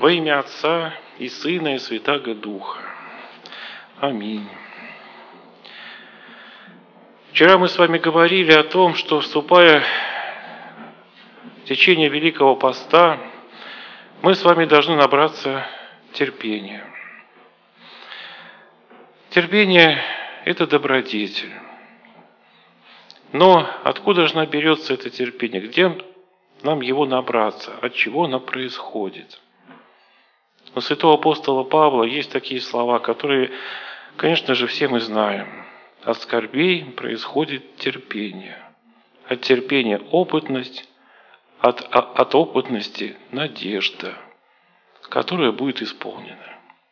Во имя Отца и Сына и Святаго Духа. Аминь. Вчера мы с вами говорили о том, что, вступая в течение Великого Поста, мы с вами должны набраться терпения. Терпение – это добродетель. Но откуда же берется это терпение? Где нам его набраться? От чего оно происходит? У святого апостола Павла есть такие слова, которые, конечно же, все мы знаем. От скорбей происходит терпение. От терпения опытность, от опытности надежда, которая будет исполнена.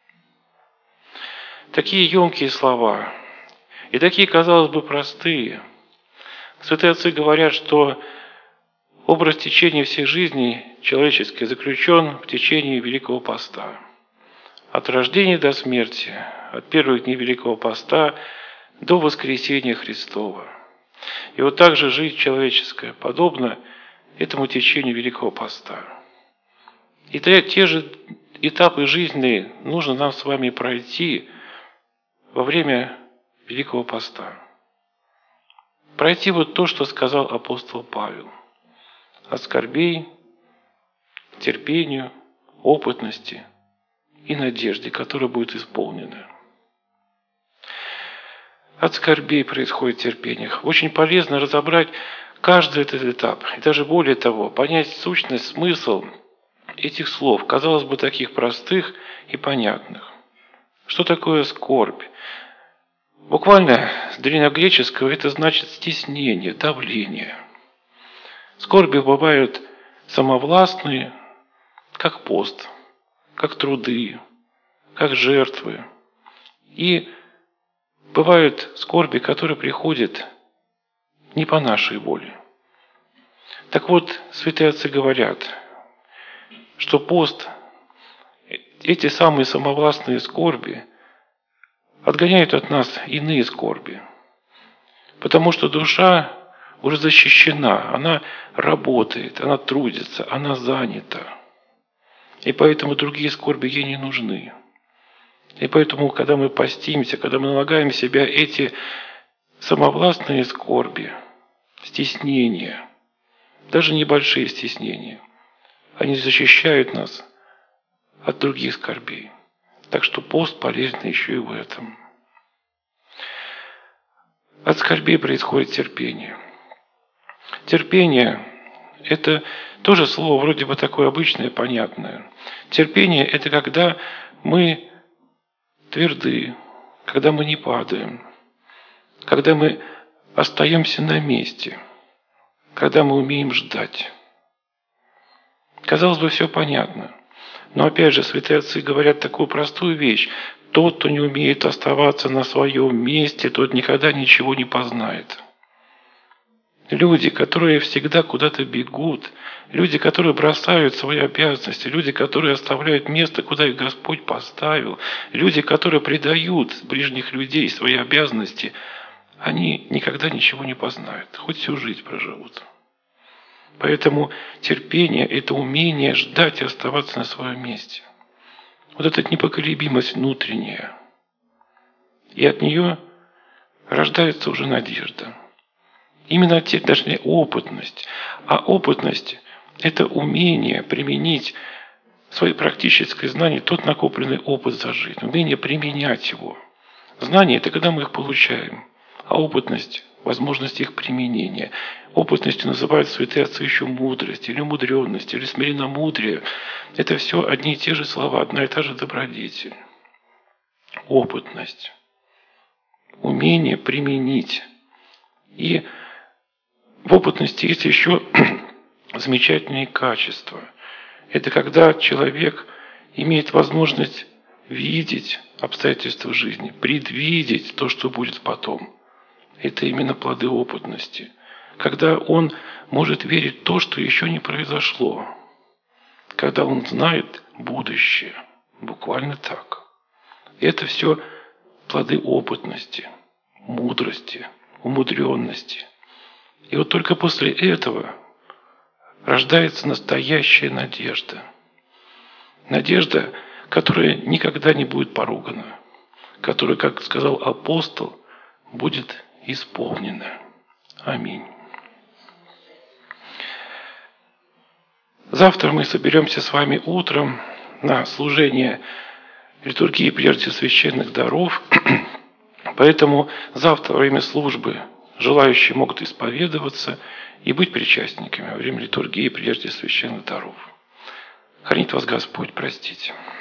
Такие емкие слова и такие, казалось бы, простые. Святые отцы говорят, что образ течения всей жизни человеческой заключен в течении Великого Поста. От рождения до смерти, от первых дней Великого Поста до воскресения Христова. И вот так же жизнь человеческая подобна этому течению Великого Поста. И те же этапы жизни нужно нам с вами пройти во время Великого Поста. Пройти вот то, что сказал апостол Павел. От скорбей, терпению, опытности и надежде, которая будет исполнена. От скорбей происходит терпение. Очень полезно разобрать каждый этот этап. И даже более того, понять сущность, смысл этих слов, казалось бы, таких простых и понятных. Что такое скорбь? Буквально с древнегреческого это значит стеснение, давление. Скорби бывают самовластные, как пост, как труды, как жертвы. И бывают скорби, которые приходят не по нашей воле. Так вот, святые отцы говорят, что пост, эти самые самовластные скорби, отгоняют от нас иные скорби. Потому что душа уже защищена, она работает, она трудится, она занята. И поэтому другие скорби ей не нужны. И поэтому, когда мы постимся, когда мы налагаем в себя эти самовластные скорби, стеснения, даже небольшие стеснения, они защищают нас от других скорбей. Так что пост полезен еще и в этом. От скорбей происходит терпение. Терпение – это тоже слово вроде бы такое обычное, понятное. Терпение – это когда мы тверды, когда мы не падаем, когда мы остаемся на месте, когда мы умеем ждать. Казалось бы, все понятно. Но опять же, святые отцы говорят такую простую вещь. Тот, кто не умеет оставаться на своем месте, тот никогда ничего не познает. Люди, которые всегда куда-то бегут, люди, которые бросают свои обязанности, люди, которые оставляют место, куда их Господь поставил, люди, которые предают ближних людей свои обязанности, они никогда ничего не познают, хоть всю жизнь проживут. Поэтому терпение – это умение ждать и оставаться на своем месте. Вот эта непоколебимость внутренняя. И от нее рождается уже надежда. Именно точнее, опытность. А опытность – это умение применить свои практические знания, тот накопленный опыт за жизнь, умение применять его. Знания – это когда мы их получаем, а опытность – возможность их применения. Опытностью называют святые отцы еще мудрость, или мудренность, или смиренномудрие. Это все одни и те же слова, одна и та же добродетель. Опытность. Умение применить. И в опытности есть еще замечательные качества. Это когда человек имеет возможность видеть обстоятельства жизни, предвидеть то, что будет потом. Это именно плоды опытности. Когда он может верить в то, что еще не произошло. Когда он знает будущее. Буквально так. Это все плоды опытности, мудрости, умудренности. И вот только после этого рождается настоящая надежда. Надежда, которая никогда не будет поругана, которая, как сказал апостол, будет исполнена. Аминь. Завтра мы соберемся с вами утром на служение литургии прежде священных даров. Поэтому завтра во время службы желающие могут исповедоваться и быть причастниками во время литургии прежде священных даров. Хранит вас Господь, простите.